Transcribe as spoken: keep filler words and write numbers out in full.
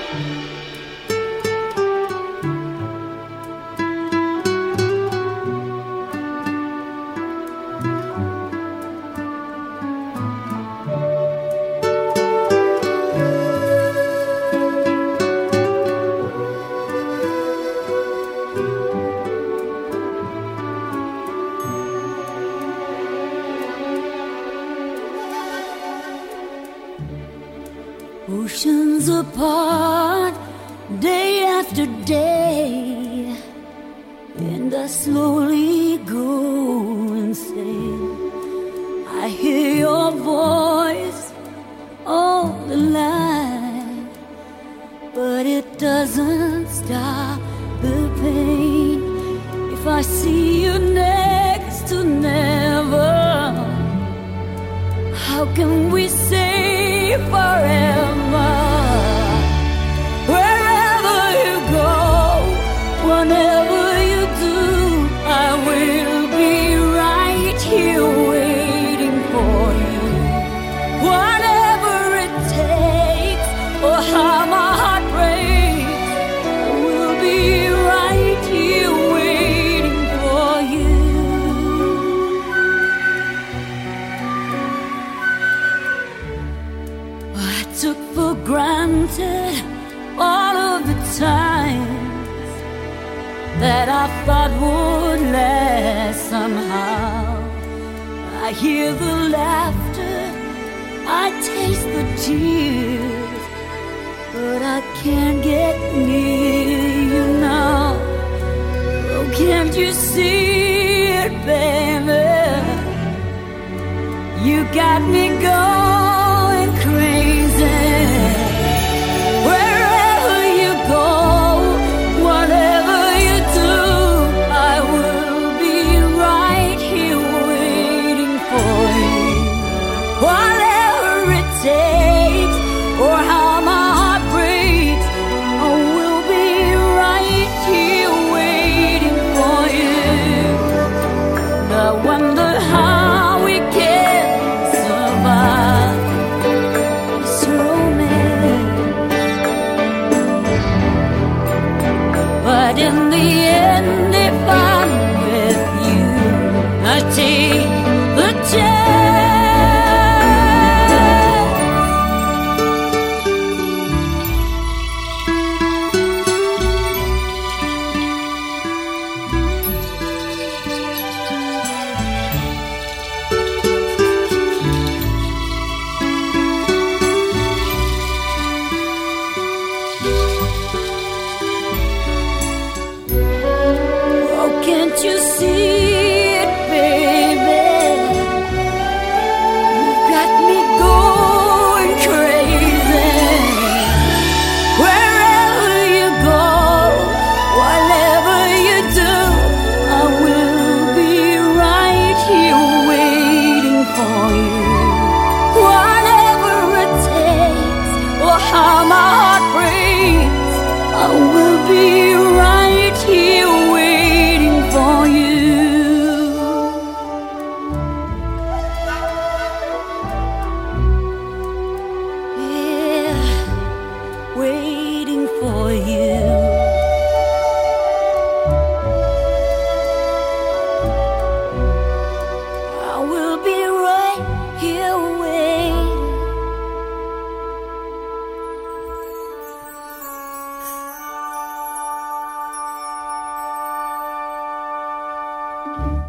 Oceans apart, day after day, and I slowly go insane. I hear your voice all the line, but it doesn't stop the pain. If I see you next to never, how can we say forever? Wherever you go, whenever you do, I will be right here waiting for you. Whatever it takes, or how my heart breaks, I will be right here waiting for you. I took for granted all of the times that I thought would last somehow. I hear the laughter, I taste the tears, but I can't get near you now. Oh, can't you see it, baby? You got me going crazy. Wherever you go, whatever you do, I will be right here waiting for you. Whatever it takes, or how my heart breaks, I will be right here waiting for you. I wonder how we can survive this romance, but in the end, if I'm with you, I take the chance. Oh, can't you see it, baby? You've got me going crazy. Wherever you go, whatever you do, I will be right here waiting for you. Whatever it takes, or how my heart breaks, I will be right here waiting for you. Yeah, waiting for you. I will be right here waiting. Thank you.